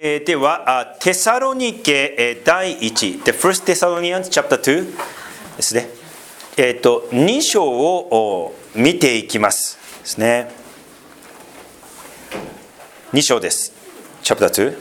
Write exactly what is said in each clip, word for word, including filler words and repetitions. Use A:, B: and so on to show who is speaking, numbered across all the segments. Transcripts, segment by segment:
A: では、テサロニケ第一、The First Thessalonians Chapter ツーですね。えっと、に章を見ていきますですね。に章です。Chapter ツ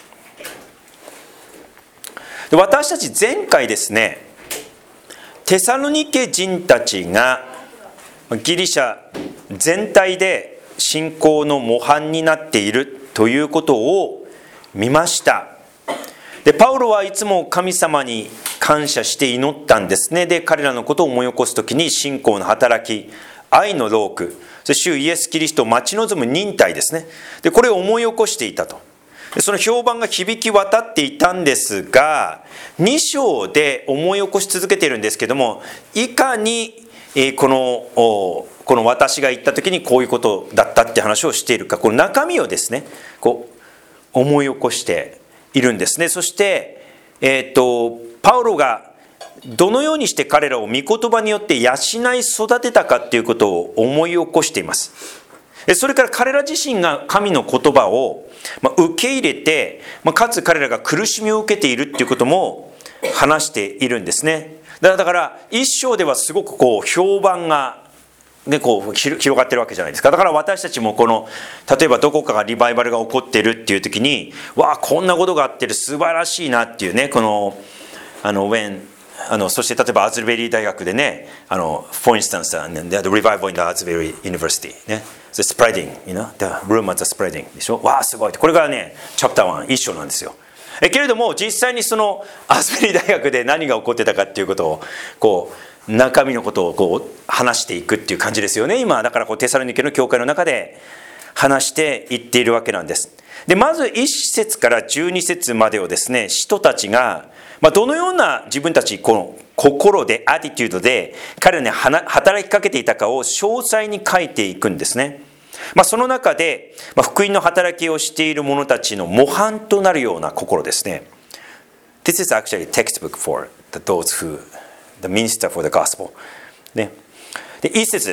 A: ー。で、私たち前回ですね、テサロニケ人たちがギリシャ全体で信仰の模範になっているということを見ました。で、パウロはいつも神様に感謝して祈ったんですね。で、彼らのことを思い起こすときに信仰の働き、愛の労苦、そして主イエス・キリストを待ち望む忍耐ですね。で、これを思い起こしていたと。で、その評判が響き渡っていたんですが、に章で思い起こし続けているんですけども、いかにこのこの私が言った時にこういうことだったって話をしているか、この中身をですね、こう思い起こしているんですね。そして、えー、とパウロがどのようにして彼らを御言葉によって養い育てたかっていうことを思い起こしています。それから彼ら自身が神の言葉を受け入れて、かつ彼らが苦しみを受けているっていうことも話しているんですね。だから一章ではすごくこう評判がでこう広がってるわけじゃないですか。だから私たちもこの例えばどこかがリバイバルが起こってるっていう時に、わあこんなことがあってる素晴らしいなっていうね、このあの when あのそして例えばアズルベリー大学でね、あの for instance the revival in the Azurberi University ね、the spreading you know the rumors are spreading でしょ。わあすごいって、これがねチャプターワン一章なんですよ。えけれども実際にそのアズベリー大学で何が起こってたかっていうことをこう中身のことをこう話していくっていう感じですよね。今だからこうテサロニケの教会の中で話していっているわけなんです。で、まずいち節からじゅうに節までをですね、使徒たちが、まあ、どのような自分たちこの心でアティテュードで彼らに働きかけていたかを詳細に書いていくんですね。まあ、その中で、まあ、福音の働きをしている者たちの模範となるような心ですね。This is actually a textbook for those who The minister for the gospel ね。で、一節です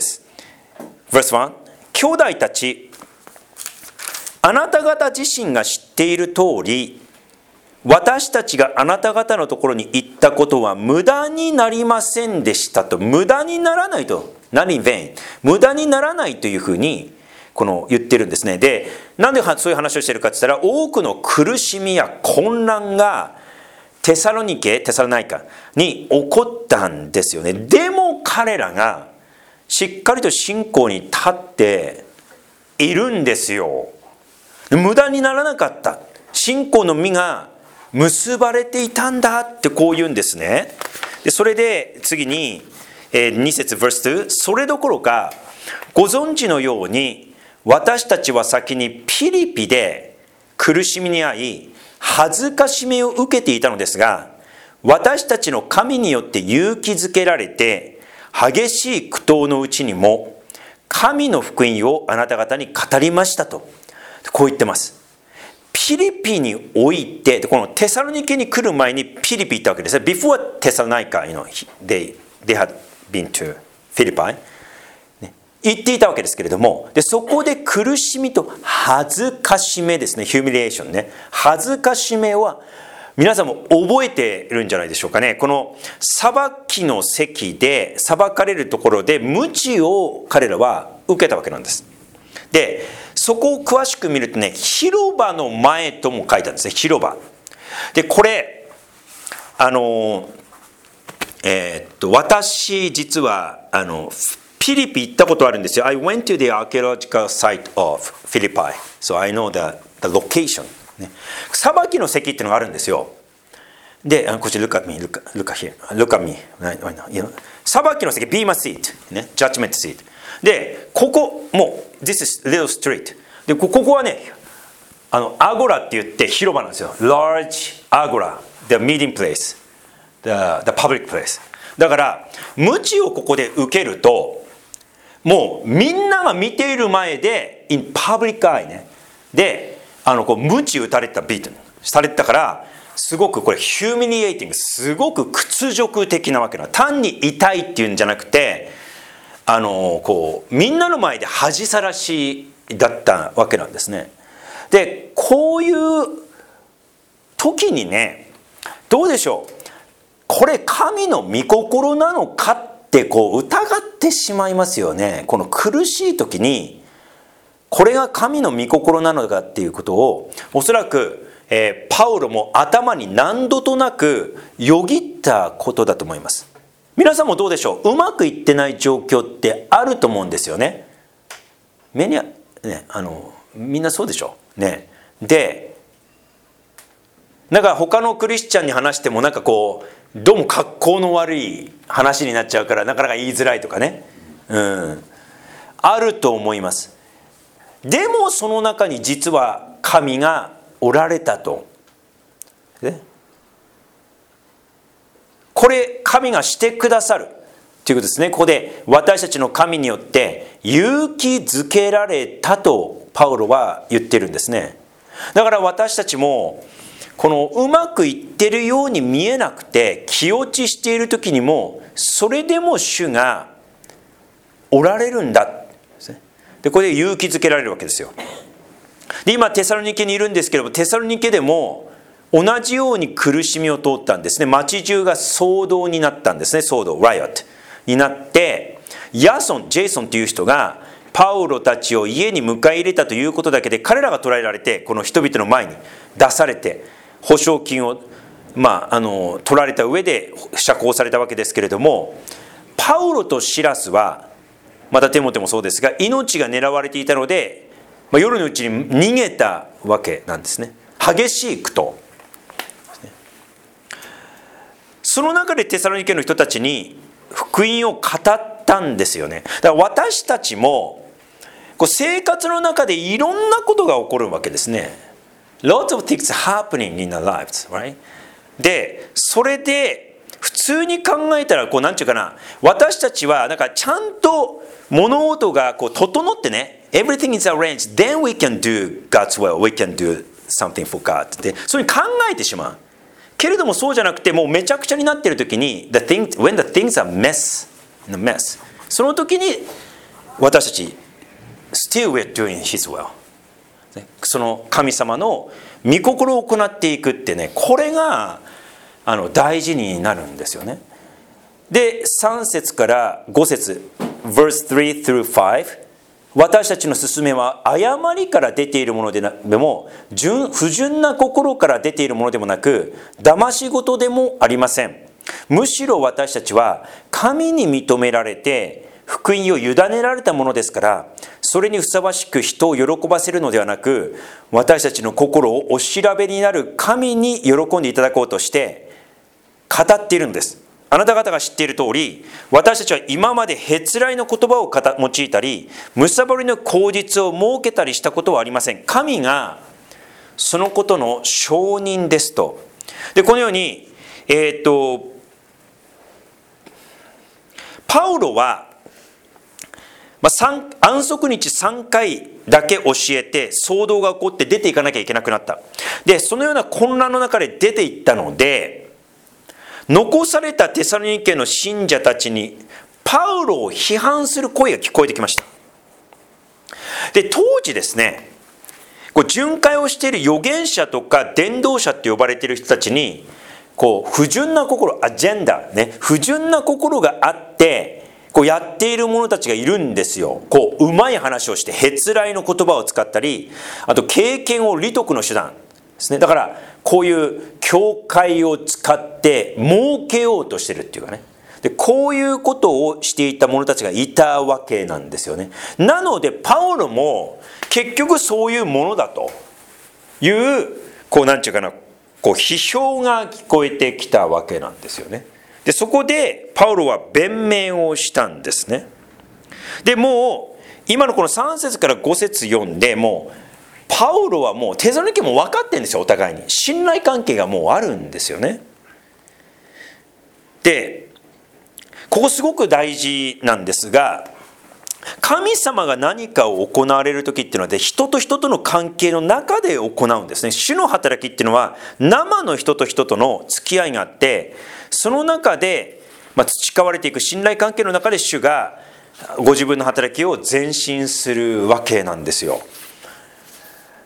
A: 。Verse ワン、兄弟たち、あなた方自身が知っている通り、私たちがあなた方のところに行ったことは無駄になりませんでしたと。無駄にならないと。not in vain。無駄にならないというふうにこの言ってるんですね。で、なんでそういう話をしているかって言ったら、多くの苦しみや混乱がテサロニケ、テサロナイカに起こったんですよね。でも彼らがしっかりと信仰に立っているんですよ。無駄にならなかった。信仰の実が結ばれていたんだってこう言うんですね。で、それで次にに節 verse に、それどころかご存知のように私たちは先にピリピで苦しみに遭い恥ずかしめを受けていたのですが、私たちの神によって勇気づけられて、激しい苦闘のうちにも神の福音をあなた方に語りましたと、こう言ってます。ピリピにおいて、このテサロニケに来る前にピリピ行ったわけです。Before テサロナイカ、you know, they, they had been to Philippi、ね、行っていたわけですけれども、でそこで苦しみと恥ずかしめですね、ヒュミリエーションね、恥ずかしめは皆さんも覚えているんじゃないでしょうかね。この裁きの席で裁かれるところで鞭を彼らは受けたわけなんです。で、そこを詳しく見るとね、広場の前とも書いてあるんですね、広場。で、これあのえー、っと私実はあのピリピ行ったことあるんですよ。I went to the archaeological site of Philippi, so I know the, the location、ね、裁きの席っていうのがあるんですよ。で、こっち look at me, look, look here, look at me、裁きの席 Bema seat、ね、judgment seat。で、ここもう This is little street。で、ここはね、あのアゴラって言って広場なんですよ。Large agora, the meeting place, the, the public place。だから鞭をここで受けると、もうみんなが見ている前で in public eye ね、で、あのこう鞭打たれたビートされてたから、すごくこれヒューミニエイティング、すごく屈辱的なわけな。単に痛いっていうんじゃなくて、あのこうみんなの前で恥さらしだったわけなんですね。で、こういう時にね、どうでしょう、これ神の御心なのかってこう疑ってしまいますよね。この苦しい時にこれが神の御心なのかっていうことをおそらく、えー、パウロも頭に何度となくよぎったことだと思います。皆さんもどうでしょう、うまくいってない状況ってあると思うんですよね。目にはね、あのみんなそうでしょうね。でなんか他のクリスチャンに話してもなんかこうどうも格好の悪い話になっちゃうからなかなか言いづらいとかね、うん、あると思います。でもその中に実は神がおられたと、ね、これ神がしてくださるということですね。ここで私たちの神によって勇気づけられたとパウロは言ってるんですね。だから私たちもこのうまくいってるように見えなくて気落ちしている時にもそれでも主がおられるんだ。でこれで勇気づけられるわけですよ。で今テサロニケにいるんですけれども、テサロニケでも同じように苦しみを通ったんですね。町中が騒動になったんですね。騒動、ライオットになって、ヤソン、ジェイソンという人がパウロたちを家に迎え入れたということだけで彼らが捕らえられて、この人々の前に出されて保証金を、まあ、あの取られた上で釈放されたわけですけれども、パウロとシラスはまたテモテもそうですが命が狙われていたので、まあ、夜のうちに逃げたわけなんですね。激しい苦闘。その中でテサロニケの人たちに福音を語ったんですよね。だから私たちもこう生活の中でいろんなことが起こるわけですね。Lots of things happening in our lives, right? で、それで普通に考えたらこうなんていうかな、私たちはなんかちゃんと物事がこう整ってね、Everything is arranged, then we can do God's will, we can do something for God ってそういうふうに考えてしまう。けれどもそうじゃなくて、もうめちゃくちゃになっている時に the thing, when the things are mess, mess その時に私たち still we're doing His will、 その神様の御心を行っていくってね、これがあの大事になるんですよね。でさん節からご節 verse three through five、私たちの勧めは誤りから出ているものでも不純な心から出ているものでもなく、騙し事でもありません。むしろ私たちは神に認められて福音を委ねられたものですから、それにふさわしく人を喜ばせるのではなく、私たちの心をお調べになる神に喜んでいただこうとして語っているんです。あなた方が知っている通り、私たちは今までへつらいの言葉を用いたり、むさぼりの口実を設けたりしたことはありません。神がそのことの証人ですと。で、このように、えー、っと、パウロは、まあ、安息日さんかいだけ教えて騒動が起こって出ていかなきゃいけなくなった。で、そのような混乱の中で出ていったので、残されたテサロニケの信者たちにパウロを批判する声が聞こえてきました。で、当時ですね、こう巡回をしている預言者とか伝道者って呼ばれている人たちに、こう不純な心、アジェンダね、不純な心があってこうやっている者たちがいるんですよ。こううまい話をしてへつらいの言葉を使ったり、あと経験を利得の手段ですね。だからこういう教会を使って儲けようとしてるっていうかね。で、こういうことをしていた者たちがいたわけなんですよね。なのでパウロも結局そういうものだという、こうなんていうかな、こう批評が聞こえてきたわけなんですよね。で、そこでパウロは弁明をしたんですね。で、もう今のこのさん節からご節読んで、もうパウロはもうテサロニケも分かってるんですよ。お互いに信頼関係がもうあるんですよね。で、ここすごく大事なんですが、神様が何かを行われる時っていうのは人と人との関係の中で行うんですね。主の働きっていうのは生の人と人との付き合いがあって、その中で、まあ、培われていく信頼関係の中で主がご自分の働きを前進するわけなんですよ。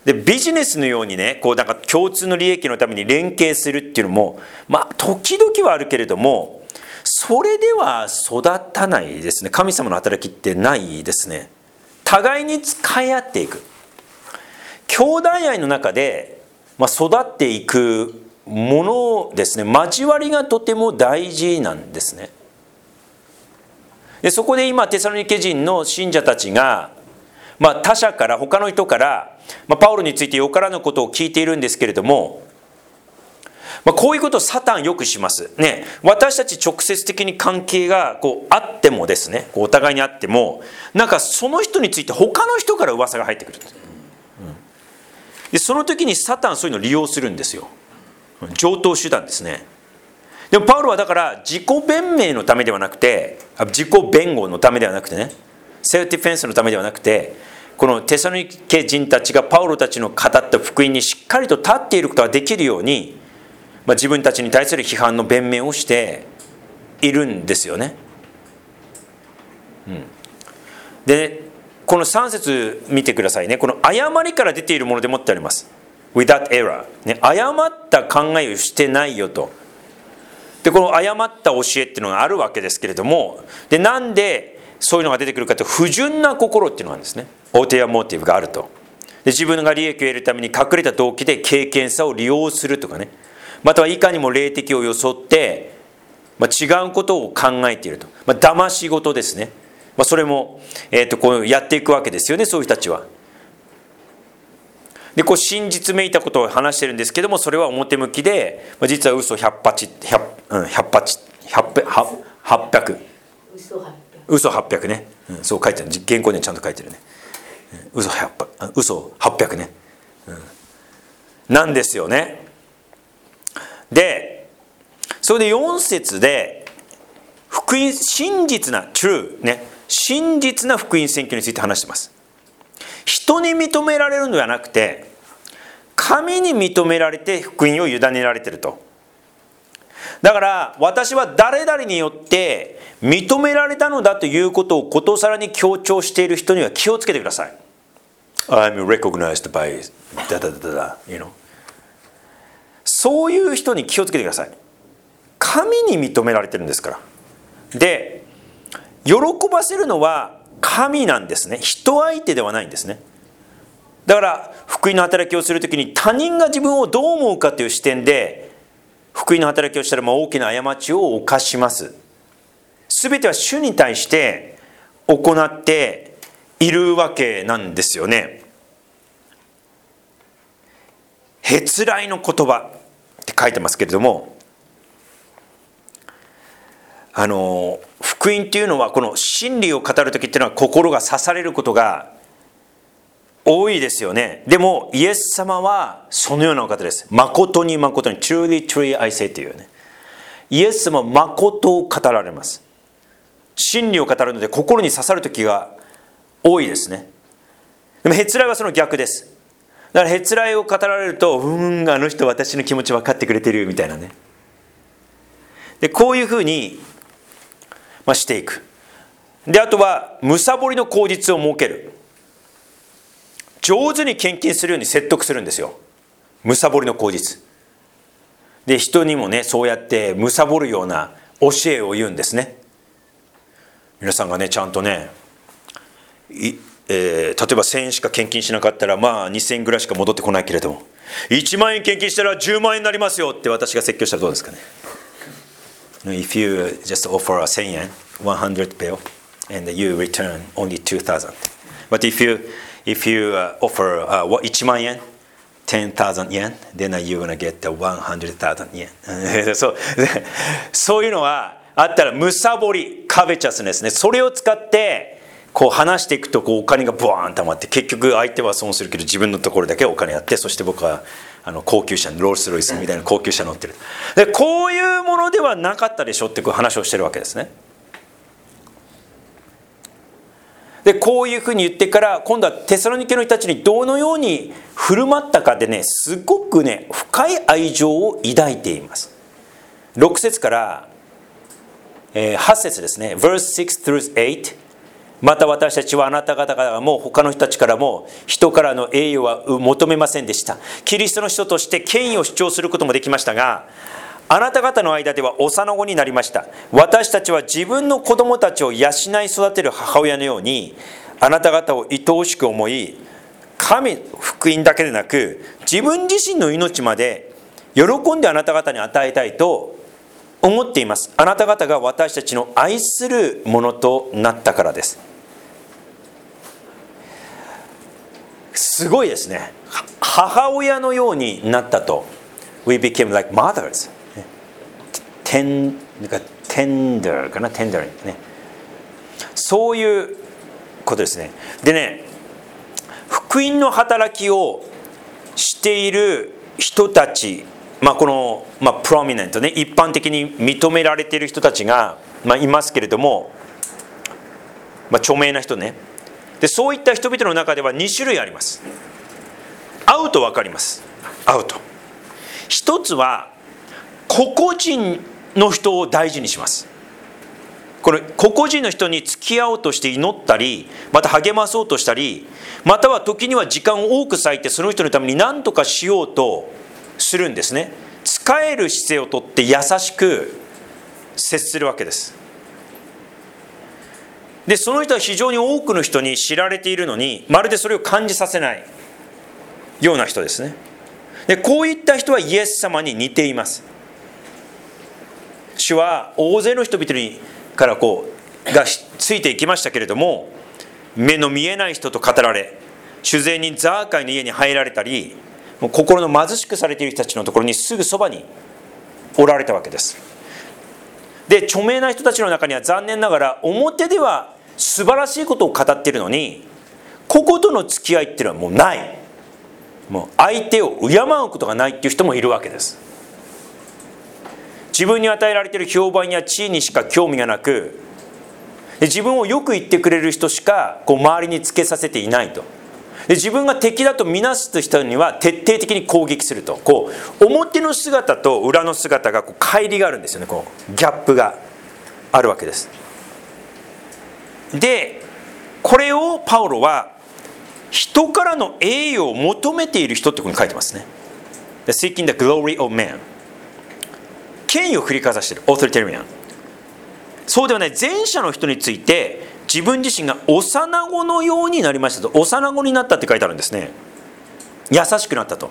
A: でビジネスのようにね、こうなんか共通の利益のために連携するっていうのも、まあ時々はあるけれども、それでは育たないですね。神様の働きってないですね。互いに使い合っていく。兄弟愛の中で、まあ、育っていくものですね。交わりがとても大事なんですね。でそこで今テサロニケ人の信者たちが、まあ、他者から他の人から、まあ、パウロについてよからぬことを聞いているんですけれども、まあ、こういうことをサタンよくしますね。私たち直接的に関係がこうあってもですね、こうお互いにあっても、なんかその人について他の人から噂が入ってくる。でその時にサタンはそういうのを利用するんですよ。常套手段ですね。でもパウロはだから自己弁明のためではなくて、自己弁護のためではなくてね、セルフディフェンスのためではなくて、このテサロニケ人たちがパウロたちの語った福音にしっかりと立っていることができるように、まあ、自分たちに対する批判の弁明をしているんですよね。うん、でこのさん節見てくださいね。この誤りから出ているものでもってあります。without error、ね、誤った考えをしてないよと。でこの誤った教えっていうのがあるわけですけれども、でなんでそういうのが出てくるかと、不純な心っていうのがあるんですね。オーテアモーティブがあると。で自分が利益を得るために隠れた動機で経験さを利用するとかね、またはいかにも霊的を装って、まあ、違うことを考えていると、まあ、騙し事ですね。まあ、それも、えー、とこうやっていくわけですよね、そういう人たちは。でこう真実めいたことを話してるんですけども、それは表向きで、まあ、実は嘘ひゃくはち、ひゃく、うん、ひゃくはち、ひゃく、はっぴゃく、嘘はっぴゃく、嘘はっぴゃくね、うん、そう書いてる、原稿にはちゃんと書いてるね、うん、嘘ひゃく、嘘はっぴゃくね、うん、なんですよね。でそれでよん節で福音、真実な true ね、真実な福音宣教について話してます。人に認められるのではなくて、神に認められて福音を委ねられていると。だから私は誰々によって認められたのだということをことさらに強調している人には気をつけてください。I'm recognized by だだだだだ、you know。そういう人に気をつけてください。神に認められてるんですから。で、喜ばせるのは神なんですね。人相手ではないんですね。だから福音の働きをするときに他人が自分をどう思うかという視点で福音の働きをしたら、まあ大きな過ちを犯します。すべては主に対して行っているわけなんですよね。へつらいの言葉って書いてますけれども、あの福音っていうのは、この真理を語るときっていうのは心が刺されることが多いですよね。でもイエス様はそのようなお方です。誠に誠に truly truly I say というね、イエス様は誠を語られます。真理を語るので心に刺さるときが多いですね。でもへつらいはその逆です。だからへつらいを語られると、うーん、あの人私の気持ち分かってくれてるみたいなね。でこういうふうに、まあ、していく。であとはむさぼりの口実を設ける。上手に献金するように説得するんですよ。むさぼりの口実で人にもね、そうやってむさぼるような教えを言うんですね。皆さんがね、ちゃんとね、いえー、例えばせんえんしか献金しなかったら、まあにせんえんぐらいしか戻ってこないけれども、いちまんえん献金したらじゅうまんえんになりますよって私が説教したらどうですかね。 If you just offer a せんえんone hundred bill and you return only two thousand, but if you if you offer uh, いちまんえんten thousand yen, then you're gonna get the one hundred thousand yen そうそういうのはあったら、むさぼり、カベチャスですね。それを使ってこう話していくと、こうお金がブワーンと溜まって、結局相手は損するけど自分のところだけお金やって、そして僕はあの高級車にロールスロイスみたいな高級車乗ってる。でこういうものではなかったでしょってこう話をしてるわけですね。でこういうふうに言ってから、今度はテサロニケの人たちにどのように振る舞ったかでね、すごくね、深い愛情を抱いています。ろく節からはち節ですね。verse six through eight また私たちはあなた方がもう他の人たちからも人からの栄誉は求めませんでした。キリストの人として権威を主張することもできましたが、あなた方の間では幼子になりました。私たちは自分の子供たちを養い育てる母親のようにあなた方を愛おしく思い、神福音だけでなく自分自身の命まで喜んであなた方に与えたいと思っています。あなた方が私たちの愛するものとなったからです。すごいですね。母親のようになったと。 We became like mothers。 tender かな、tender ね。そういうことですね。でね、福音の働きをしている人たち、まあ、この、まあ、プロミネントね、一般的に認められている人たちが、まあ、いますけれども、まあ、著名な人ね。でそういった人々の中ではに種類あります。会うと分かります。会うと一つは個々人の人を大事にします。これ個々人の人に付き合おうとして祈ったり、また励まそうとしたり、または時には時間を多く割いてその人のために何とかしようとするんですね。仕える姿勢をとって優しく接するわけです。でその人は非常に多くの人に知られているのに、まるでそれを感じさせないような人ですね。でこういった人はイエス様に似ています。主は大勢の人々にからこうがついていきましたけれども、目の見えない人と語られ、主税人ザーカイの家に入られたり、もう心の貧しくされている人たちのところにすぐそばにおられたわけです。で著名な人たちの中には残念ながら表では素晴らしいことを語っているのに、個々との付き合いっていうのはもうない。もう相手を敬うことがないっていう人もいるわけです。自分に与えられている評判や地位にしか興味がなく、で自分をよく言ってくれる人しかこう周りにつけさせていないと。で自分が敵だと見なす人には徹底的に攻撃すると。こう表の姿と裏の姿がこう乖離があるんですよね。こうギャップがあるわけです。でこれをパウロは人からの栄誉を求めている人ってここに書いてますね。 Seeking the glory of man。 権威を振りかざしている Authoritarian。 そうではない前者の人について自分自身が幼子のようになりましたと。幼子になったって書いてあるんですね。優しくなったと。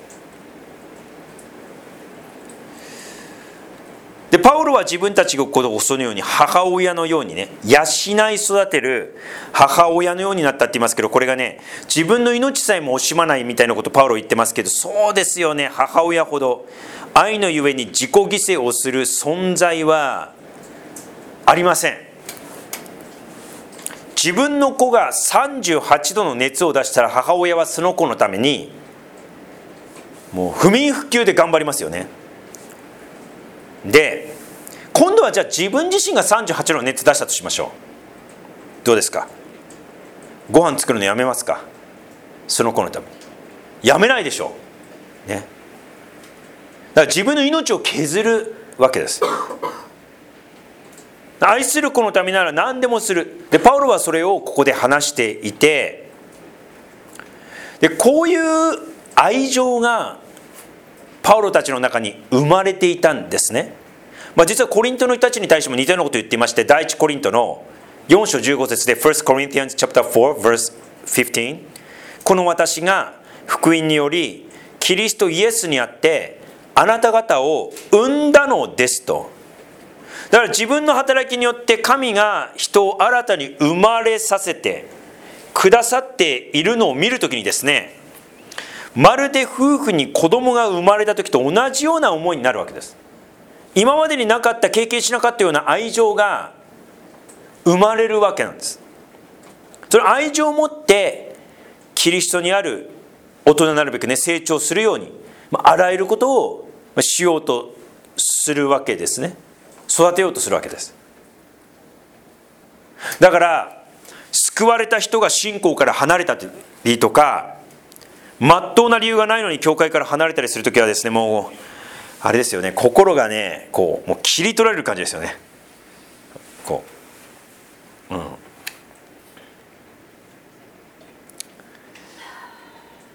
A: でパウロは自分たちがこのそのように母親のようにね、養い育てる母親のようになったって言いますけど、これがね、自分の命さえも惜しまないみたいなことパウロ言ってますけど、そうですよね。母親ほど愛のゆえに自己犠牲をする存在はありません。自分の子がさんじゅうはちどの熱を出したら母親はその子のためにもう不眠不休で頑張りますよね。で今度はじゃあ自分自身がさんじゅうはちどの熱出したとしましょう。どうですか？ご飯作るのやめますか？その子のためにやめないでしょうね。だから自分の命を削るわけです。愛する子のためなら何でもする。でパウロはそれをここで話していて、でこういう愛情がパウロたちの中に生まれていたんですね。まあ、実はコリントの人たちに対しても似たようなことを言っていまして、第一コリントのよん章じゅうご節で First Corinthians chapter four verse fifteen、 この私が福音によりキリストイエスにあってあなた方を生んだのですと。だから自分の働きによって神が人を新たに生まれさせてくださっているのを見るときにですね、まるで夫婦に子供が生まれた時と同じような思いになるわけです。今までになかった経験しなかったような愛情が生まれるわけなんです。その愛情を持ってキリストにある大人になるべくね成長するように、あらゆることをしようとするわけですね。育てようとするわけです。だから救われた人が信仰から離れたりとか、まっとうな理由がないのに教会から離れたりするときはですね、もうあれですよね、心がねこうもう切り取られる感じですよね。こう、うん、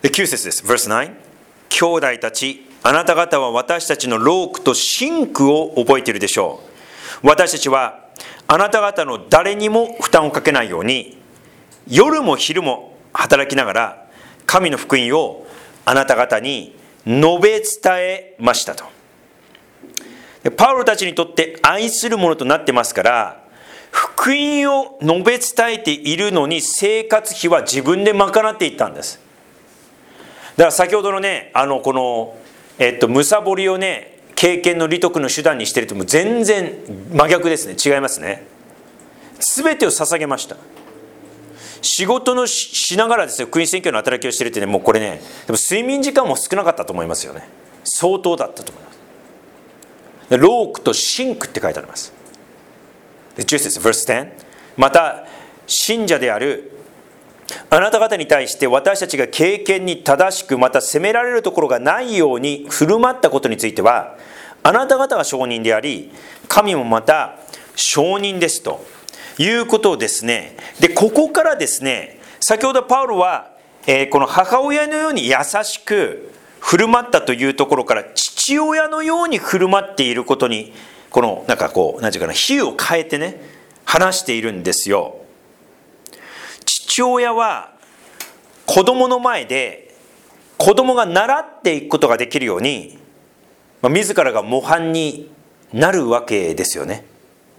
A: できゅう節です。Verse ナイン。兄弟たち、あなた方は私たちの労苦と辛苦を覚えているでしょう。私たちはあなた方の誰にも負担をかけないように、夜も昼も働きながら神の福音をあなた方に述べ伝えましたと。でパウロたちにとって愛するものとなってますから、福音を述べ伝えているのに生活費は自分で賄っていったんです。だから先ほどのね、あのこの、えっと、むさぼりをね、経験の利得の手段にしてるともう全然真逆ですね。違いますね。全てを捧げました。仕事の し, しながらですね、福音宣教の働きをしてるってね、もうこれね、でも睡眠時間も少なかったと思いますよね。相当だったと思います。労苦と辛苦って書いてあります。でじゅう節 verse テン。また信者であるあなた方に対して私たちが経験に正しく、また責められるところがないように振る舞ったことについては、あなた方が証人であり、神もまた証人ですということをですね。でここからですね、先ほどパウロは、えー、この母親のように優しく振る舞ったというところから、父親のように振る舞っていることに、このなんかこう何て言うかな、比喩を変えてね、話しているんですよ。父親は子供の前で子供が習っていくことができるように、まあ、自らが模範になるわけですよね。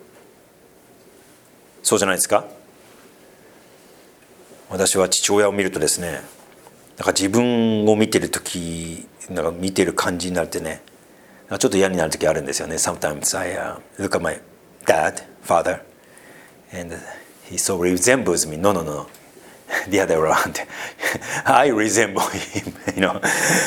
A: そうじゃないですか。私は父親を見るとですね、なんか自分を見てるとき、なんか見てる感じになってね、ちょっと嫌になるときあるんですよね。Sometimes I、uh, look at my dad, father, and he so resembles me. No, no, no, the other way around. I resemble him, you know.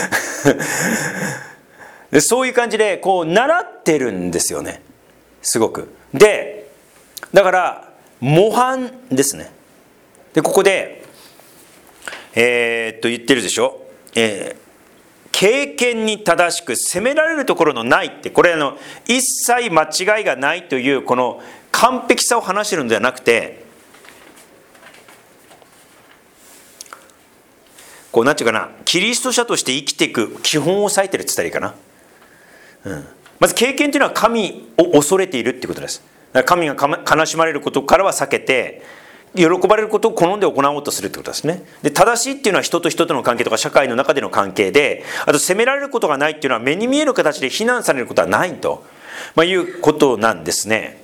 A: でそういう感じでこう習ってるんですよね。すごく。で、だから模範ですね。でここで、えー、っと言ってるでしょ。えー経験に正しく責められるところのないって、これあの一切間違いがないというこの完璧さを話してるのではなくて、こうなんていうかな、キリスト者として生きていく基本を押さえてるって言ったらいいかな、うん、まず経験というのは神を恐れているっていうことです。だから神が悲しまれることからは避けて、喜ばれることを好んで行おうとするってことですね。で、正しいっていうのは人と人との関係とか社会の中での関係で、あと責められることがないっていうのは目に見える形で非難されることはないと、まあ、いうことなんですね。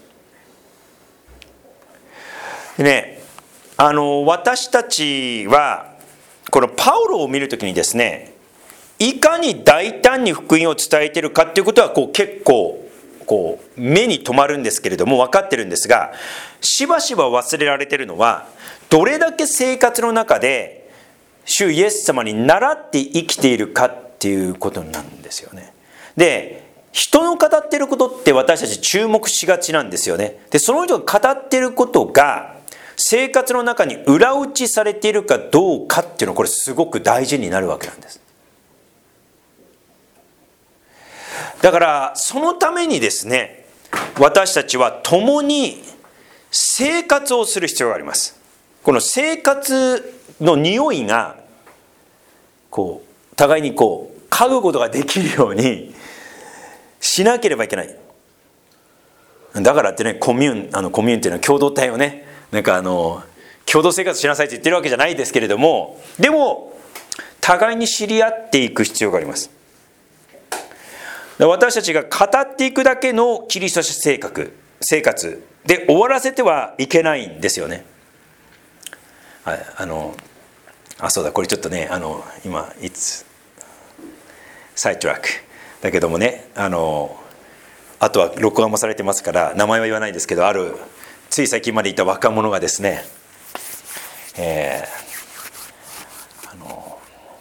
A: でね、あの私たちはこのパウロを見るときにですね、いかに大胆に福音を伝えているかっていうことはこう結構こう目に留まるんですけれども、分かってるんですが、しばしば忘れられているのは、どれだけ生活の中で主イエス様に倣って生きているかっていうことなんですよね。で、人の語っていることって私たち注目しがちなんですよね。で、その人が語っていることが生活の中に裏打ちされているかどうかっていうのは、これすごく大事になるわけなんです。だからそのためにですね、私たちは共に生活をする必要があります。この生活の匂いがこう互いにこう嗅ぐことができるようにしなければいけない。だからってね、コミューンあのコミューンっていうのは共同体をね、なんかあの共同生活しなさいって言ってるわけじゃないですけれども、でも互いに知り合っていく必要があります。私たちが語っていくだけのキリスト者生活、生活で終わらせてはいけないんですよね。あ、あのあそうだこれちょっとね、あの今 It's sidetrack だけどもね、あのあとは録画もされてますから名前は言わないですけど、あるつい最近までいた若者がですね、えー、あの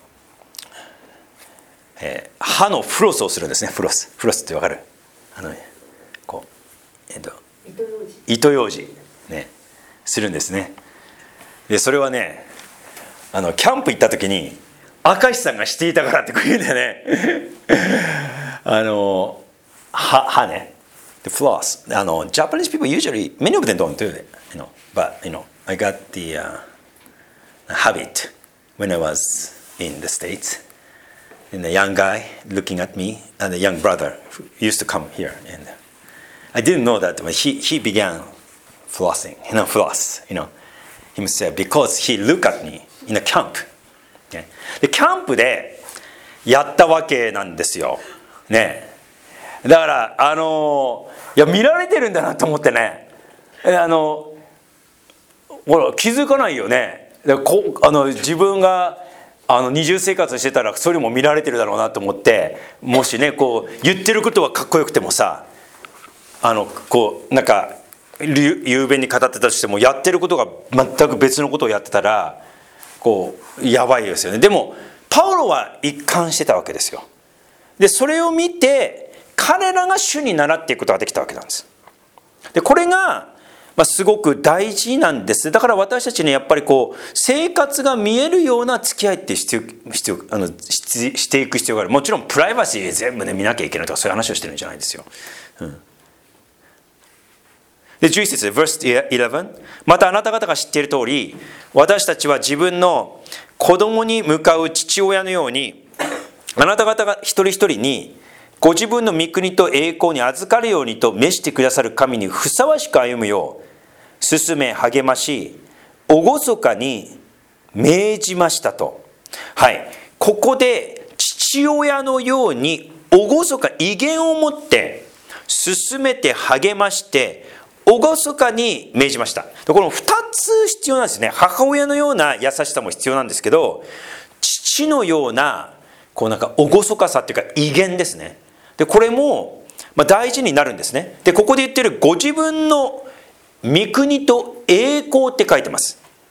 A: えー、歯のフロスをするんですね。フロスフロスってわかる？あの、ね、こう、えーと、糸ようじねするんですね。でそれはね、あのキャンプ行った時に明石さんがしていたからってこう言うんだよね。あの歯歯ね、the floss。あの Japanese people usually many of them don't do it, you know, but you know I got the、uh, habit when I was in the States. And a young guy looking at me, and a young brother who used to come here. And I didn't know that when he, he began flossing, you know, floss, you know, himself, because he looked at me in a camp. Okay? で、キャンプでやったわけなんですよ。ね。だから、あの、いや、見られてるんだなと思ってね。あの、ほら、気づかないよね。でこあの自分があの二重生活してたらそれも見られてるだろうなと思って、もしねこう言ってることはかっこよくてもさ、あのこうなんか雄弁に語ってたとしてもやってることが全く別のことをやってたらこうやばいですよね。でもパウロは一貫してたわけですよ。でそれを見て彼らが主に習っていくことができたわけなんです。でこれがまあ、すごく大事なんです。だから私たちねやっぱりこう生活が見えるような付き合いって必要必要あのししていく必要がある。もちろんプライバシー全部ね見なきゃいけないとかそういう話をしてるんじゃないですよ。うん、でじゅういち節で verse じゅういち、またあなた方が知っている通り私たちは自分の子供に向かう父親のようにあなた方が一人一人にご自分の御国と栄光に預かるようにと召してくださる神にふさわしく歩むよう進め励まし厳かに命じましたと。はい、ここで父親のように厳か威厳を持って進めて励まして厳かに命じました。このふたつ必要なんですね。母親のような優しさも必要なんですけど、父のようなこうなんか厳かさっていうか威厳ですね。でこれもまあ大事になるんですね。でここで言ってるご自分の御国と栄光って書いてます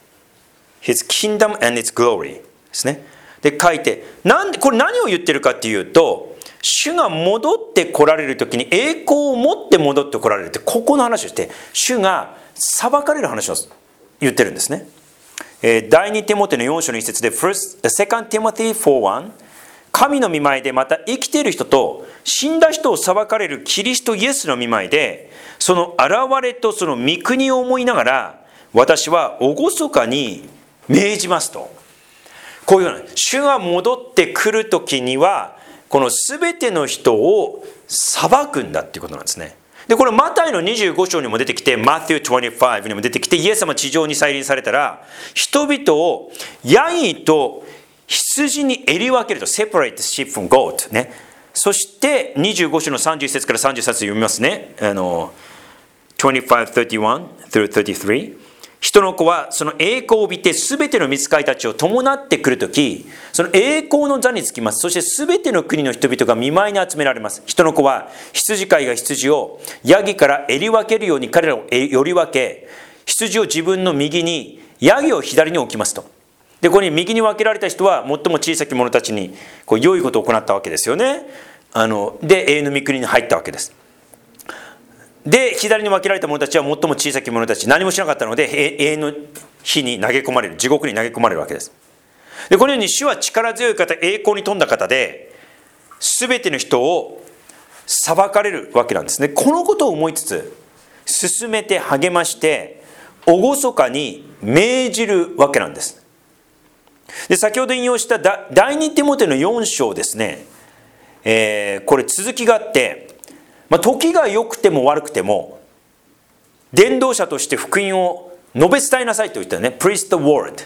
A: 。His kingdom and its glory ですね。で書いて、なんでこれ何を言ってるかっていうと、主が戻って来られる時に栄光を持って戻って来られるってここの話をして、主が裁かれる話を言ってるんですね。えー、第二テモテのよん章の一節で First, Second Timothy フォーワン、神の御前でまた生きている人と死んだ人を裁かれるキリストイエスの御前でその現れとその御国を思いながら私は厳かに命じますと。こういうような主が戻ってくるときにはこの全ての人を裁くんだっていうことなんですね。でこれマタイのにじゅうご章にも出てきて Matthew にじゅうごにも出てきてイエス様地上に再臨されたら人々をヤギと羊に襟分けると separate the sheep from goat ね。そしてにじゅうご章のさんじゅういち節からさんじゅうさん節読みますね。あのにじゅうご、さんじゅういち through さんじゅうさん、人の子はその栄光を帯びてすべての御使いたちを伴ってくるとき、その栄光の座につきます。そしてすべての国の人々が見舞いに集められます。人の子は羊飼いが羊をヤギから襟分けるように彼らをより分け、羊を自分の右にヤギを左に置きますと。でここに右に分けられた人は最も小さき者たちにこう良いことを行ったわけですよね。あので永遠の御国に入ったわけです。で左に分けられた者たちは最も小さき者たち、何もしなかったので永遠の火に投げ込まれる、地獄に投げ込まれるわけです。でこのように主は力強い方、栄光に富んだ方で全ての人を裁かれるわけなんですね。このことを思いつつ進めて励まして厳かに命じるわけなんです。で先ほど引用した第二テモテのよん章ですね、えー、これ続きがあって、まあ、時が良くても悪くても伝道者として福音を述べ伝えなさいと言ったね。 Preach the word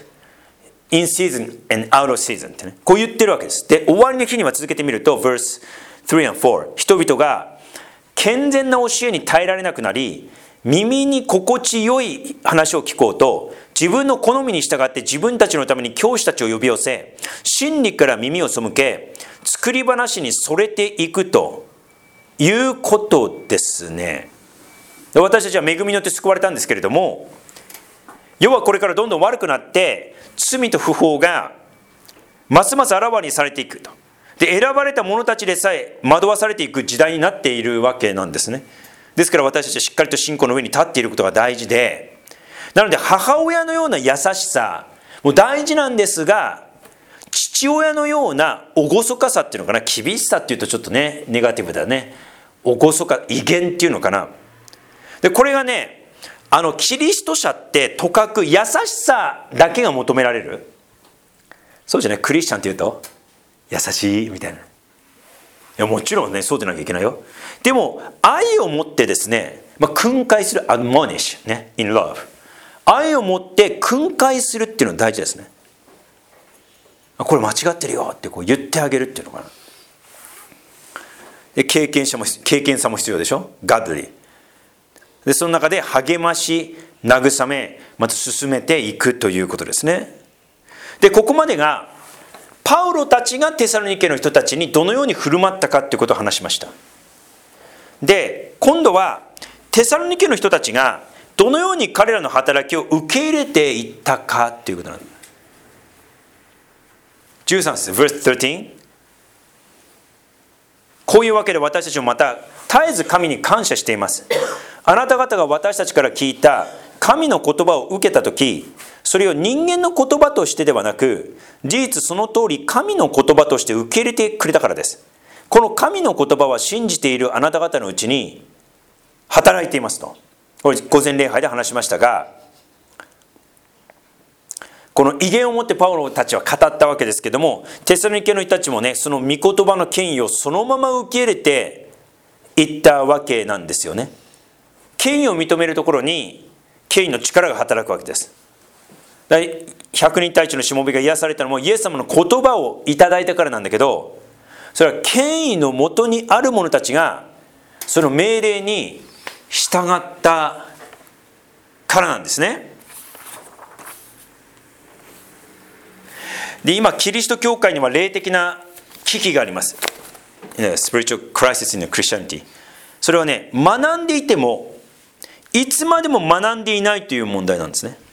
A: in season and out of season ってね、こう言ってるわけです。で終わりの日には続けてみると verse さん and よん、人々が健全な教えに耐えられなくなり耳に心地よい話を聞こうと自分の好みに従って自分たちのために教師たちを呼び寄せ真理から耳を背け作り話にそれていくということですね。私たちは恵みによって救われたんですけれども、要はこれからどんどん悪くなって罪と不法がますますあらわにされていくと。で選ばれた者たちでさえ惑わされていく時代になっているわけなんですね。ですから私たちはしっかりと信仰の上に立っていることが大事で、なので母親のような優しさも大事なんですが、父親のような厳かさっていうのかな、厳しさっていうとちょっとねネガティブだね、厳か威厳っていうのかな。でこれがね、あのキリスト者ってとかく優しさだけが求められる。 そうじゃない、クリスチャンって言うと優しいみたいな。いやもちろんね、そうでなきゃいけないよ。でも愛を持ってですね、まあ、訓戒する、admonish ね、in love、 愛を持って訓戒するっていうのは大事ですね。これ間違ってるよってこう言ってあげるっていうのかな。で経験者も経験さも必要でしょ、godlyで、その中で励まし、慰め、また進めていくということですね。でここまでがパウロたちがテサロニケの人たちにどのように振る舞ったかということを話しました。で今度はテサロニケの人たちがどのように彼らの働きを受け入れていったかということなんです。じゅうさん節 verse じゅうさん、こういうわけで私たちもまた絶えず神に感謝しています。あなた方が私たちから聞いた神の言葉を受けたとき、それを人間の言葉としてではなく、事実その通り神の言葉として受け入れてくれたからです。この神の言葉は信じているあなた方のうちに働いていますと。これ午前礼拝で話しましたが、この威厳を持ってパウロたちは語ったわけですけども、テサロニケの人たちもね、その御言葉の権威をそのまま受け入れていったわけなんですよね。権威を認めるところに権威の力が働くわけです。ひゃくにん対一のしもべが癒されたのもイエス様の言葉をいただいたからなんだけど、それは権威のもとにある者たちがその命令に従ったからなんですね。で今キリスト教会には霊的な危機があります。 Spiritual crisis in Christianity。 それはね、学んでいてもいつまでも学んでいないという問題なんですね。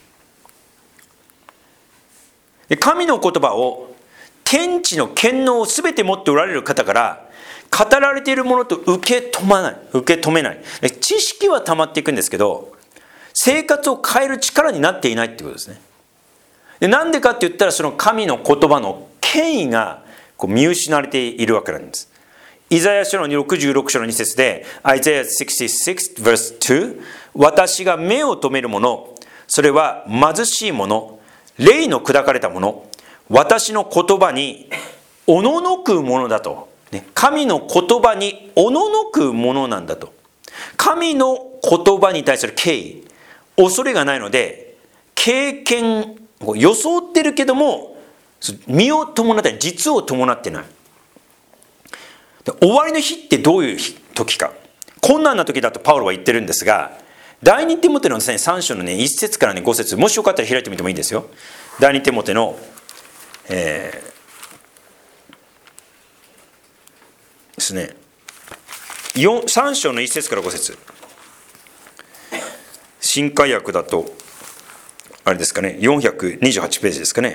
A: 神の言葉を天地の権能を全て持っておられる方から語られているものと受け止まない受け止めない。知識は溜まっていくんですけど、生活を変える力になっていないっていうことですね。でなんでかって言ったら、その神の言葉の権威がこう見失われているわけなんです。イザヤ書のろくじゅうろく章のに節で Isaiah ろくじゅうろく verse に、私が目を留めるもの、それは貧しいもの、霊の砕かれたもの、私の言葉におののくものだと、ね、神の言葉におののくものなんだと。神の言葉に対する敬意、恐れがないので、経験装ってるけども身を伴ってない、実を伴ってない。終わりの日ってどういう時か、困難な時だとパウロは言ってるんですが、第二テモテのですね、さん章のね、いち節からね、ご節、もしよかったら開いてみてもいいですよ。第二テモテの、えー、ですね、さん章のいち節からご節、新海訳だとあれですかね、よんひゃくにじゅうはちページですかね。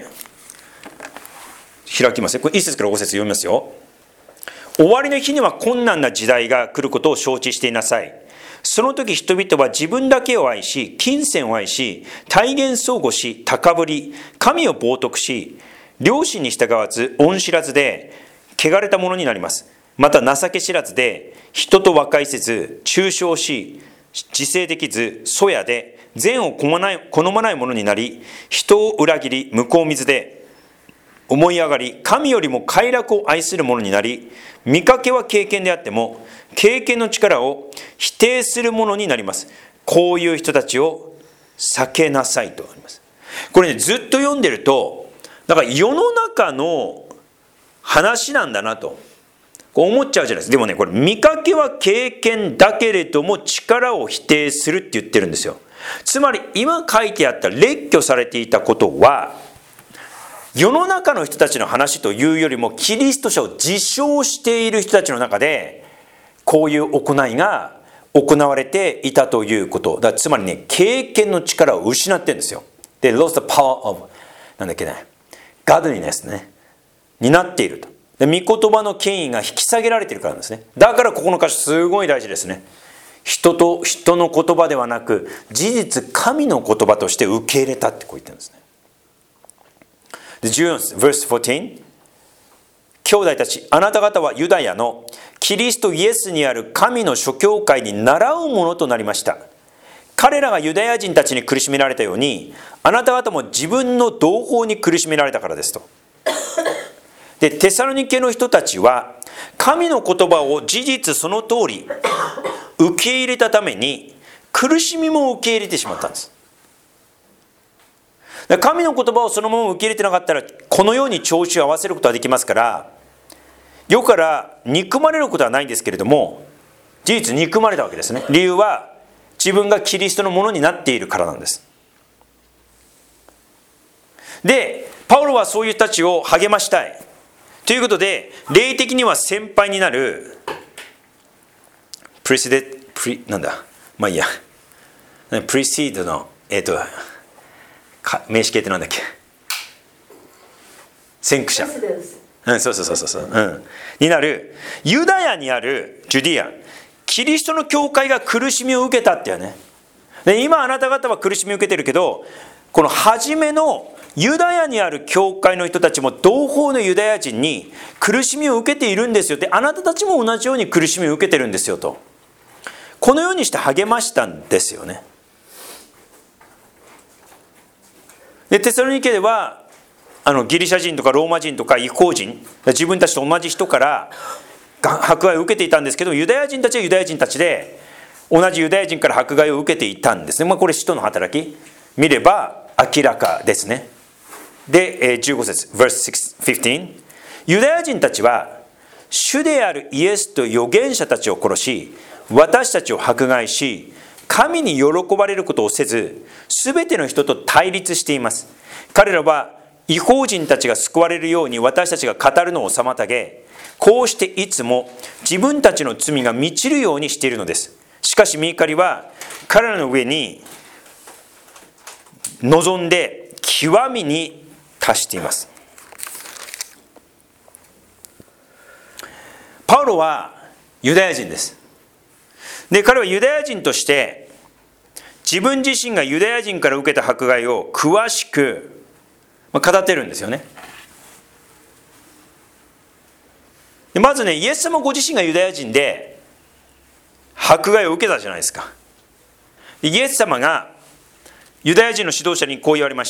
A: 開きますね。これいち節からご節読みますよ。終わりの日には困難な時代が来ることを承知していなさい。その時人々は自分だけを愛し、金銭を愛し、大言相互し、高ぶり、神を冒涜し、良心に従わず、恩知らずで、汚れたものになります。また情け知らずで、人と和解せず、中傷し、自制できず、そやで、善を好まない、好まないものになり、人を裏切り、向こう水で、思い上がり、神よりも快楽を愛するものになり、見かけは経験であっても、経験の力を否定するものになります。こういう人たちを避けなさいとあります。これね、ずっと読んでると、だから世の中の話なんだなと思っちゃうじゃないですか。でもね、これ見かけは経験だけれども力を否定するって言ってるんですよ。つまり今書いてあった列挙されていたことは、世の中の人たちの話というよりもキリスト者を自称している人たちの中でこういう行いが行われていたということだ。つまりね、経験の力を失ってるんですよ。で lost the power of なんだっけね godliness ねになっていると。で御言葉の権威が引き下げられているからなんですね。だからここの箇所すごい大事ですね。人と人の言葉ではなく事実神の言葉として受け入れたってこう言ってるんですね。でじゅうよん節 verse じゅうよん、兄弟たち、あなた方はユダヤのキリストイエスにある神の諸教会に倣うものとなりました。彼らがユダヤ人たちに苦しめられたように、あなた方も自分の同胞に苦しめられたからですと。 でテサロニケの人たちは神の言葉を事実その通り受け入れたために苦しみも受け入れてしまったんです。神の言葉をそのまま受け入れてなかったらこのように調子を合わせることはできますから、世から憎まれることはないんですけれども、事実憎まれたわけですね。理由は自分がキリストのものになっているからなんです。でパウロはそういう人たちを励ましたいということで、霊的には先輩になるプリシデプリなんだまあいいやプリシードのえっ、ー、と名詞形ってなんだっけ、先駆者、うん、そうそうそうそう、うん、になるユダヤにあるジュディア、キリストの教会が苦しみを受けたってよね。で今あなた方は苦しみを受けてるけど、この初めのユダヤにある教会の人たちも同胞のユダヤ人に苦しみを受けているんですよ。であなたたちも同じように苦しみを受けてるんですよと、このようにして励ましたんですよね。でテサロニケではあのギリシャ人とかローマ人とか異邦人、自分たちと同じ人から迫害を受けていたんですけど、ユダヤ人たちはユダヤ人たちで同じユダヤ人から迫害を受けていたんですね。まあ、これ使徒の働き見れば明らかですね。でじゅうご節 verseじゅうご、ユダヤ人たちは主であるイエスと預言者たちを殺し、私たちを迫害し、神に喜ばれることをせず、すべての人と対立しています。彼らは異邦人たちが救われるように私たちが語るのを妨げ、こうしていつも自分たちの罪が満ちるようにしているのです。しかし御怒りは彼らの上に望んで極みに達しています。パウロはユダヤ人です。で彼はユダヤ人として自分自身がユダヤ人から受けた迫害を詳しく語ってるんですよね。でまずね、イエス様ご自身がユダヤ人で迫害を受けたじゃないですか。イエス様がユダヤ人の指導者にこう言われました。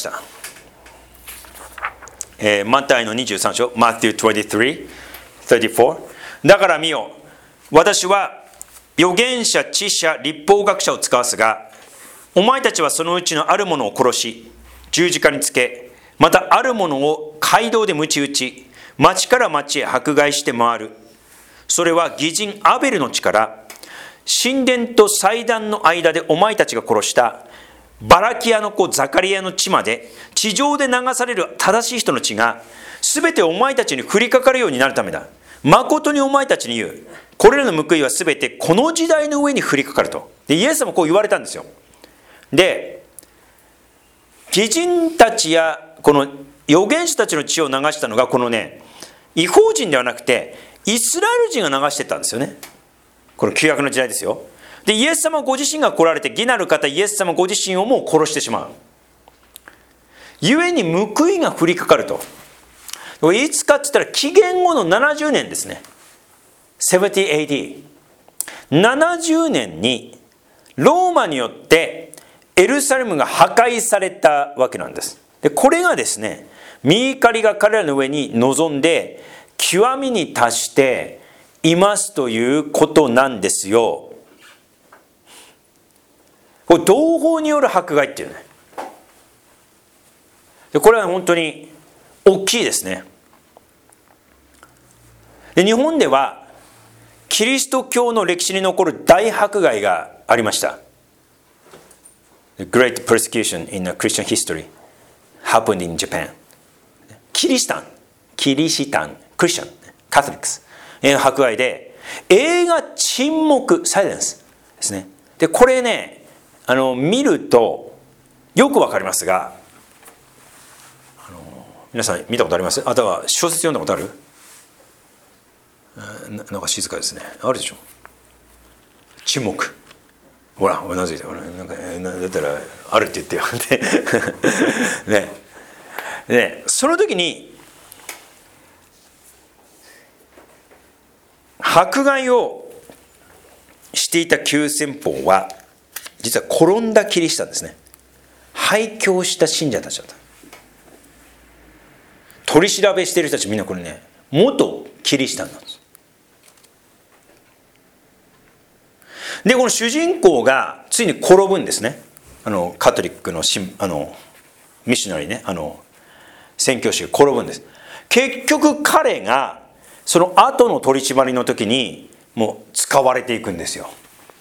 A: えー、マタイのにじゅうさん章、マティーにじゅうさん、さんじゅうよん。だから見よ、私は預言者、知者、律法学者を使わすが、お前たちはそのうちのあるものを殺し、十字架につけ、またあるものを街道で鞭打ち、町から町へ迫害して回る。それは義人アベルの地から、神殿と祭壇の間でお前たちが殺したバラキアの子ザカリアの地まで、地上で流される正しい人の血がすべてお前たちに降りかかるようになるためだ。誠にお前たちに言う。これらの報いはすべてこの時代の上に降りかかると。でイエス様こう言われたんですよ。で義人たちやこの預言者たちの血を流したのがこのね、異邦人ではなくてイスラエル人が流してたんですよね。この旧約の時代ですよ。でイエス様ご自身が来られて、義なる方イエス様ご自身をもう殺してしまう。ゆえに報いが降りかかると。いつかって言ったら紀元後のななじゅうねんですね。ななじゅうエーディー。ななじゅうねんにローマによってエルサレムが破壊されたわけなんです。でこれがですね、御怒りが彼らの上に臨んで極みに達していますということなんですよ。これ同胞による迫害っていうね。でこれは本当に大きいですね。で日本ではキリスト教の歴史に残る大迫害がありました。The Great Persecution in Christian History happened in Japan. キリシタン、キリシタン、クリスチャン、カトリックスの迫害で、映画沈黙、サイレンスですね。でこれね、あの見るとよくわかりますが、あの皆さん見たことあります？あとは小説読んだことある？な, なんか静かですね。あるでしょ。沈黙。ほら、うなずいて、なんかだったらあるって言ってよね。ね、その時に迫害をしていた急先鋒は実は転んだキリシタンですね。廃教した信者たちだった。取り調べしている人たちみんなこれね、 元キリシタンなんです。でこの主人公がついに転ぶんですね。あのカトリックのあのミッショナリーね、あの宣教師が転ぶんです。結局彼がその後の取り締まりの時にもう使われていくんですよ。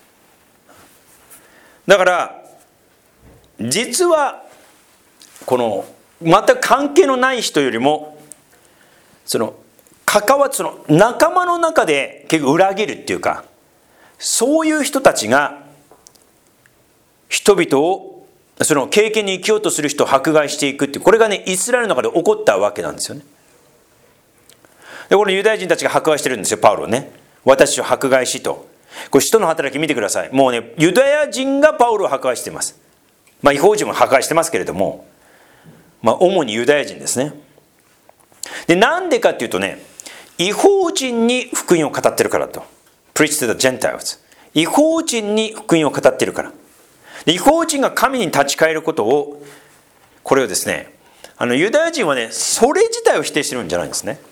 A: だから実はこの全く関係のない人よりもその関わその仲間の中で結構裏切るっていうか、そういう人たちが人々をその経験に生きようとする人を迫害していくっていう、これがねイスラエルの中で起こったわけなんですよね。でこのユダヤ人たちが迫害してるんですよ、パウロをね。私を迫害しと。これ使徒の働き見てください。もうねユダヤ人がパウロを迫害しています。まあ異邦人も迫害してますけれども、まあ主にユダヤ人ですね。でなんでかっていうとね、異邦人に福音を語ってるからと。Preach to the Gentiles。異邦人に福音を語ってるから。異邦人が神に立ち返ることを、これをですね、あのユダヤ人はねそれ自体を否定してるんじゃないんですね。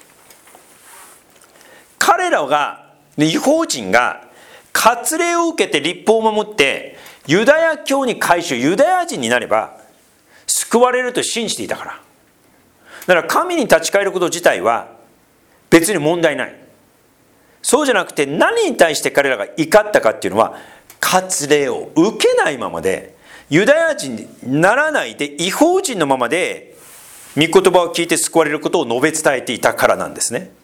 A: 彼らが異邦人が割礼を受けて律法を守ってユダヤ教に改宗、ユダヤ人になれば救われると信じていたから。だから神に立ち返ること自体は別に問題ない。そうじゃなくて何に対して彼らが怒ったかっていうのは、割礼を受けないままでユダヤ人にならないで異邦人のままで御言葉を聞いて救われることを述べ伝えていたからなんですね。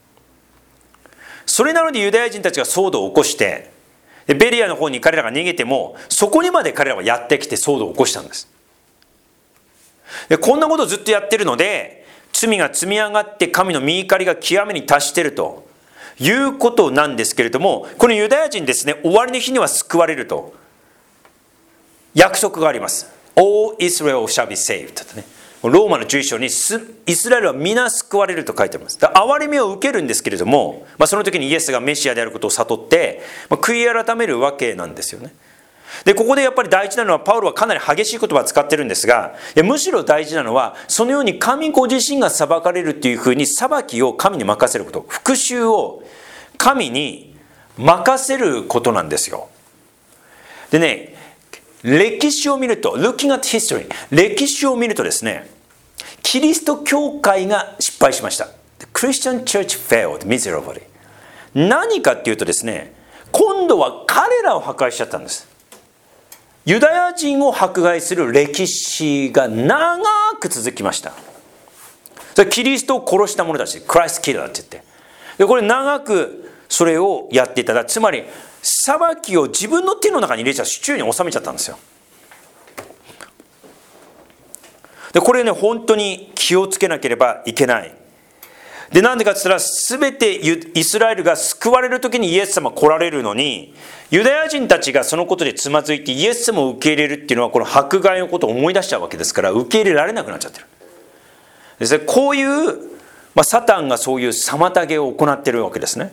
A: それなのでユダヤ人たちが騒動を起こして、ベリアの方に彼らが逃げてもそこにまで彼らはやってきて騒動を起こしたんです。でこんなことをずっとやってるので罪が積み上がって神の御怒りが極めに達しているということなんですけれども、このユダヤ人ですね、終わりの日には救われると約束があります。 All Israel shall be saved とね、ローマのじゅういち章にイスラエルは皆救われると書いてあります。憐れみを受けるんですけれども、まあ、その時にイエスがメシアであることを悟って、まあ、悔い改めるわけなんですよね。でここでやっぱり大事なのは、パウロはかなり激しい言葉を使ってるんですが、いやむしろ大事なのはそのように神ご自身が裁かれるっていうふうに裁きを神に任せること、復讐を神に任せることなんですよ。でね、歴史を見ると Looking at history 歴史を見るとですね、キリスト教会が失敗しました。 The Christian Church failed miserably。 何かっていうとですね、今度は彼らを破壊しちゃったんです。ユダヤ人を迫害する歴史が長く続きました。それキリストを殺した者たち、クライストキラーって言って、でこれ長くそれをやっていただ、つまり裁きを自分の手の中に入れちゃう、手中に収めちゃったんですよ。でこれね本当に気をつけなければいけない。でなんでかって言ったら、全てイスラエルが救われる時にイエス様来られるのに、ユダヤ人たちがそのことでつまずいてイエス様を受け入れるっていうのは、この迫害のことを思い出しちゃうわけですから、受け入れられなくなっちゃってる。ですね、こういう、まあ、サタンがそういう妨げを行っているわけですね。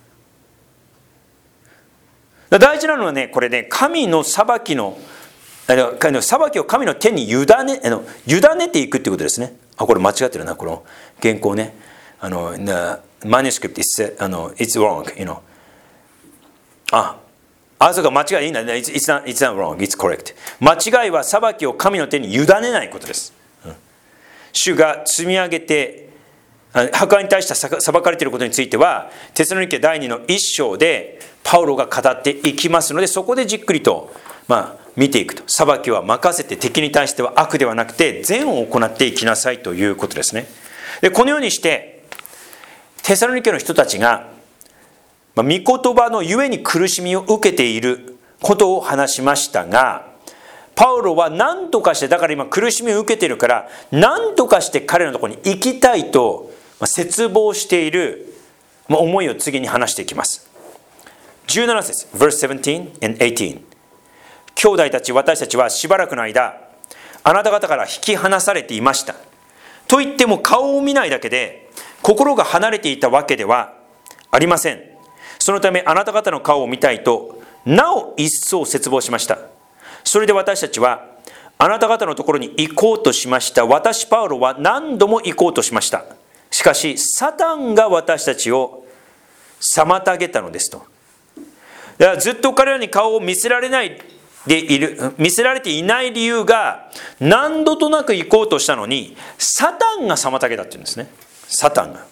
A: 大事なのはね、これね、神の裁きの裁きを神の手に委ね、あの委ねていくっていうことですね。あ、これ間違ってるな、この原稿ね。あの、manuscript is, あの it's wrong, you know. あ、あ、そうか、間違いいいんだね。It's, it's not, it's not wrong, it's correct. 間違いは裁きを神の手に委ねないことです。うん、主が積み上げて、迫害に対して裁かれていることについては、テサロニケ第二の一章でパウロが語っていきますので、そこでじっくりと、まあ、見ていくと。裁きは任せて、敵に対しては悪ではなくて善を行っていきなさいということですね。でこのようにしてテサロニケの人たちが、まあ、御言葉のゆえに苦しみを受けていることを話しましたが、パウロは何とかして、だから今苦しみを受けているから何とかして彼のところに行きたいと、まあ、切望している、まあ、思いを次に話していきます。じゅうなな節 verse seventeen and eighteen。兄弟たち、私たちはしばらくの間あなた方から引き離されていました。と言っても顔を見ないだけで心が離れていたわけではありません。そのためあなた方の顔を見たいとなお一層切望しました。それで私たちはあなた方のところに行こうとしました。私パウロは何度も行こうとしました。 しかしサタンが私たちを妨げたのですと。だからずっと彼らに顔を見せられないでいる、見せられていない理由が、何度となく行こうとしたのにサタンが妨げたっていうんですね。サタンが。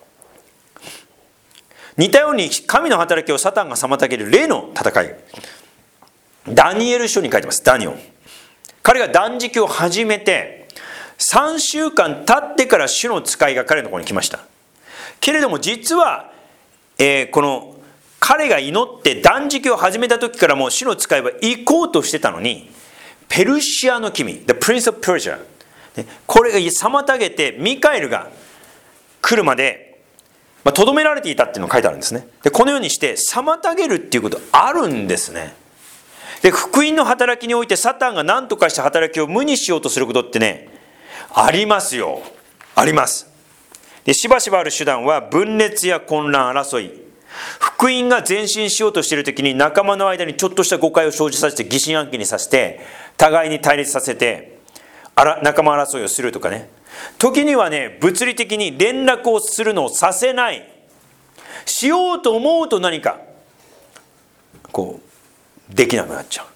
A: 似たように神の働きをサタンが妨げる例の戦い、ダニエル書に書いてます。ダニオン、彼が断食を始めてさんしゅうかん経ってから主の使いが彼のところに来ました。けれども実は、えー、この彼が祈って断食を始めた時からもう主の使いは行こうとしてたのに、ペルシアの君 The Prince of Persia、 これが妨げてミカエルが来るまでとどめられていたっていうのが書いてあるんですね。でこのようにして妨げるっていうことあるんですね。で福音の働きにおいてサタンが何とかした働きを無にしようとすることってね、ありますよ。あります。でしばしばある手段は分裂や混乱、争い、福音が前進しようとしている時に仲間の間にちょっとした誤解を生じさせて疑心暗鬼にさせて互いに対立させてあら仲間争いをするとかね、時にはね物理的に連絡をするのをさせない、しようと思うと何かこうできなくなっちゃう。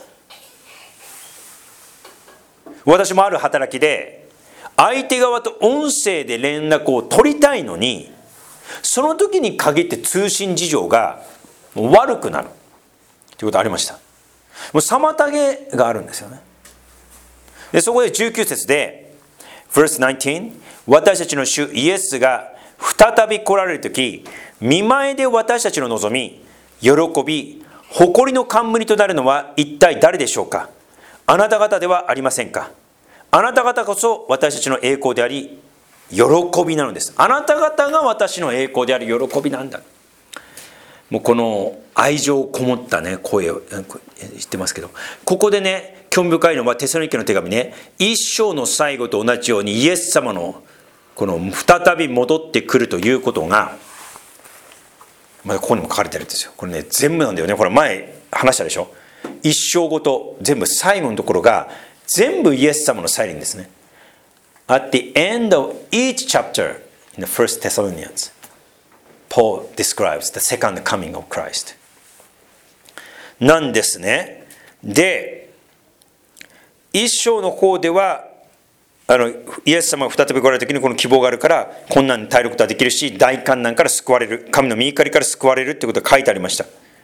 A: 私もある働きで相手側と音声で連絡を取りたいのに、その時に限って通信事情が悪くなるということありました。もう妨げがあるんですよね。でそこでじゅうきゅう節で Verse じゅうきゅう、 私たちの主イエスが再び来られる時、見前で私たちの望み、喜び、誇りの冠となるのは一体誰でしょうか。あなた方ではありませんか。あなた方こそ私たちの栄光であり喜びなのです。あなた方が私の栄光であり喜びなんだ。もうこの愛情こもったね声を言ってますけど、ここでね興味深いのはテサロニケの手紙ね、一章の最後と同じようにイエス様のこの再び戻ってくるということがまだここにも書かれてるんですよ。これね全部なんだよね。これ前話したでしょ。一章ごと全部最後のところが全部イエス様の再臨ですね。At the end of each chapter in the First Thessalonians, Paul describes the second coming of Christ. なんですね。で、一章の方ではあのイエス様が再び来られる時にこの希望があるから困難に耐えることができるし、大患難から救われる、神の御怒りから救われるということが書いてありました。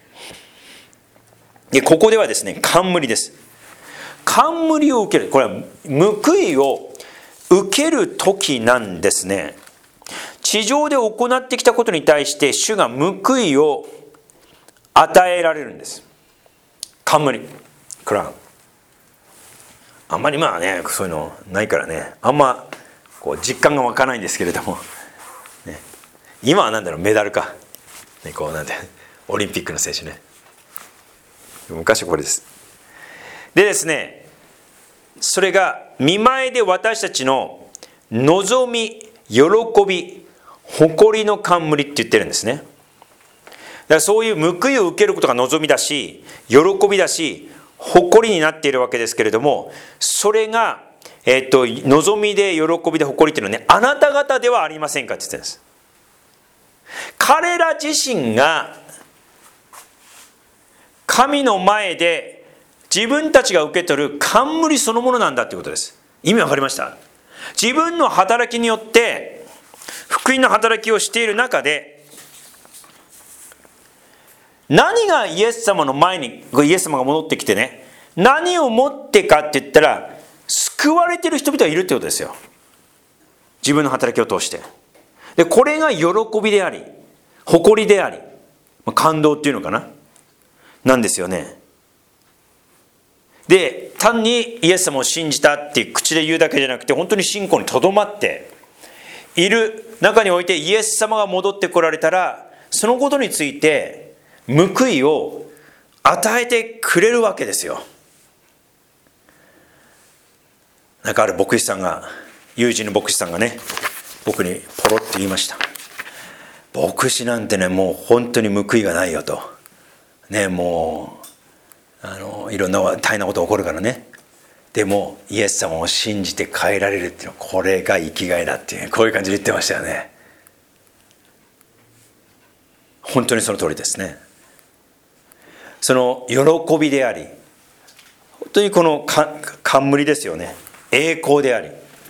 A: でここではですね冠です。冠を受ける、これは報いを受ける時なんですね。地上で行ってきたことに対して主が報いを与えられるんです。冠、クラウン。あんまりまあねそういうのないからね、あんまこう実感が湧かないんですけれども、ね、今はなんだろうメダルか、ね、こうなんてオリンピックの選手ね。昔これです。でですね、それが見前で私たちの望み、喜び、誇りの冠って言ってるんですね。だからそういう報いを受けることが望みだし、喜びだし、誇りになっているわけですけれども、それが、えっと、望みで喜びで誇りっていうのはね、あなた方ではありませんかって言ってるんです。彼ら自身が神の前で自分たちが受け取る冠そのものなんだということです。意味わかりました？自分の働きによって福音の働きをしている中で、何がイエス様の前にイエス様が戻ってきてね、何を持ってかって言ったら救われている人々がいるってことですよ。自分の働きを通して。でこれが喜びであり誇りであり感動っていうのかな、なんですよね。で単にイエス様を信じたって口で言うだけじゃなくて、本当に信仰にとどまっている中において、イエス様が戻ってこられたらそのことについて報いを与えてくれるわけですよ。なんかある牧師さんが、友人の牧師さんがね、僕にポロッと言いました。牧師なんてね、もう本当に報いがないよとね、もうあのいろんな大変なこと起こるからね、 でもイエス様を信じて変えられるっていうのは、これが生きがいだっていう、こういう感じで言ってましたよね。本当にその通りですね。その喜びであり、本当にこの冠ですよね、栄光であり、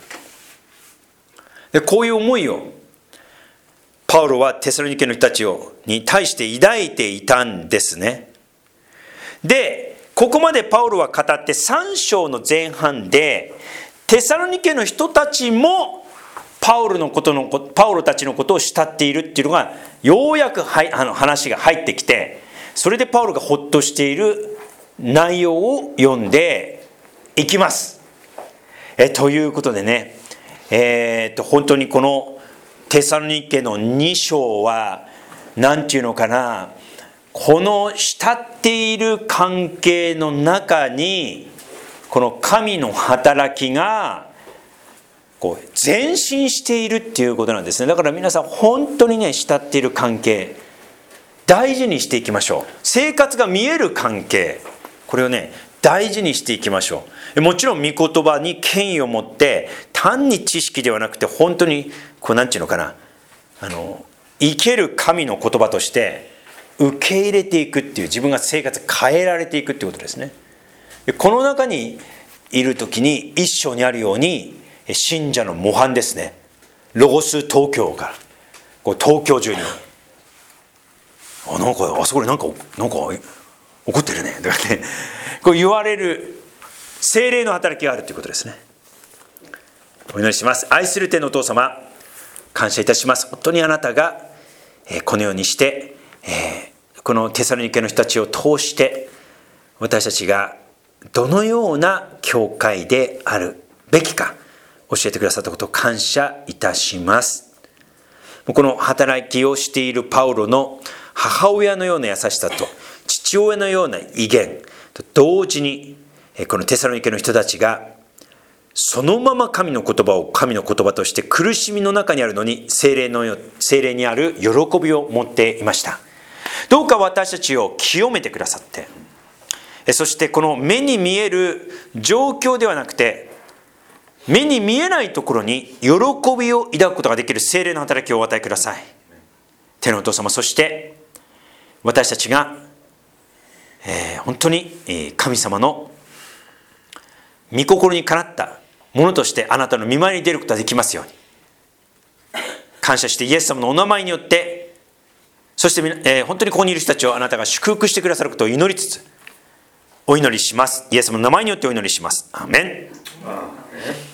A: でこういう思いをパウロはテサロニケの人たちをに対して抱いていたんですね。でここまでパウロは語ってさん章の前半で、テサロニケの人たちもパウロのことのパウロたちのことを慕っているっていうのがようやくはいあの話が入ってきて、それでパウロがほっとしている内容を読んでいきます。えということでね、えー、っと本当にこのテサロニケのに章はなんていうのかな、この慕っている関係の中にこの神の働きがこう前進しているっていうことなんですね。だから皆さん本当にね、慕っている関係大事にしていきましょう。生活が見える関係、これをね大事にしていきましょう。もちろん御言葉に権威を持って、単に知識ではなくて本当にこうなんていうのかな、あの生ける神の言葉として受け入れていくっていう、自分が生活変えられていくっていうことですね。この中にいる時に一章にあるように、信者の模範ですね、ロゴス東京からこう東京中に、あなんかあそこでなんかなんか怒ってるねとかってこう言われる聖霊の働きがあるということですね。お祈りします。愛する天のお父様、感謝いたします。本当にあなたがこのようにして、えー、このテサロニケの人たちを通して私たちがどのような教会であるべきか教えてくださったことを感謝いたします。この働きをしているパウロの母親のような優しさと父親のような威厳と同時に、このテサロニケの人たちがそのまま神の言葉を神の言葉として苦しみの中にあるのに聖霊の聖霊にある喜びを持っていました。どうか私たちを清めてくださって、そしてこの目に見える状況ではなくて、目に見えないところに喜びを抱くことができる聖霊の働きをお与えください。天のお父様、そして私たちが、えー、本当に神様の御心にかなったものとしてあなたの御前に出ることができますように感謝して、イエス様のお名前によって、そして、えー、本当にここにいる人たちをあなたが祝福してくださることを祈りつつお祈りします。イエス様の名前によってお祈りします。アーメン。